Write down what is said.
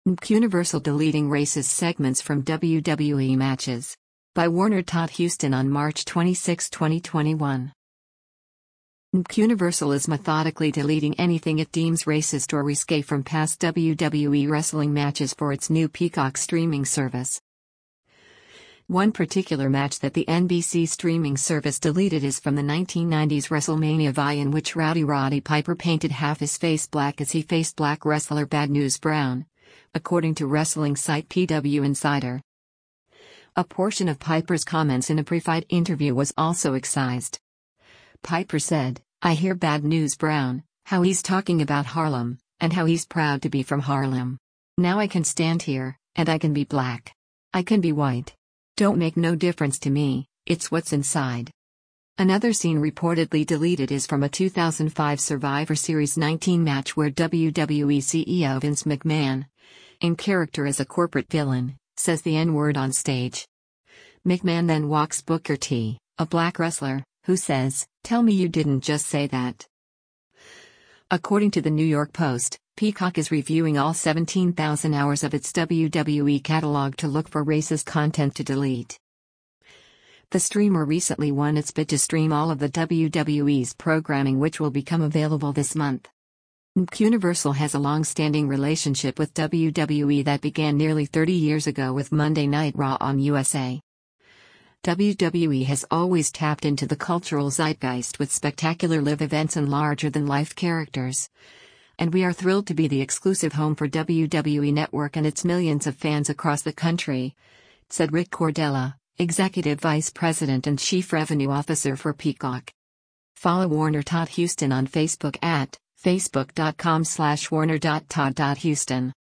Universal deleting racist segments from WWE matches. By Warner Todd Houston on March 26, 2021. Universal is methodically deleting anything it deems racist or risque from past WWE wrestling matches for its new Peacock streaming service. One particular match that the NBC streaming service deleted is from the 1990s WrestleMania VI, in which Roddy Piper painted half his face black as he faced black wrestler Bad News Brown, according to wrestling site PW Insider. A portion of Piper's comments in a pre-fight interview was also excised. Piper said, "I hear Bad News Brown, how he's talking about Harlem, and how he's proud to be from Harlem. Now I can stand here, and I can be black. I can be white. Don't make no difference to me, it's what's inside." Another scene reportedly deleted is from a 2005 Survivor Series 19 match where WWE CEO Vince McMahon, in character as a corporate villain, says the N-word on stage. McMahon then walks Booker T, a black wrestler, who says, "Tell me you didn't just say that." According to the New York Post, Peacock is reviewing all 17,000 hours of its WWE catalog to look for racist content to delete. The streamer recently won its bid to stream all of the WWE's programming, which will become available this month. Universal has a long-standing relationship with WWE that began nearly 30 years ago with Monday Night Raw on USA. WWE has always tapped into the cultural zeitgeist with spectacular live events and larger-than-life characters. And we are thrilled to be the exclusive home for WWE Network and its millions of fans across the country, said Rick Cordella, Executive Vice President and Chief Revenue Officer for Peacock. Follow Warner Todd Houston on Facebook at facebook.com/warner.todd.houston.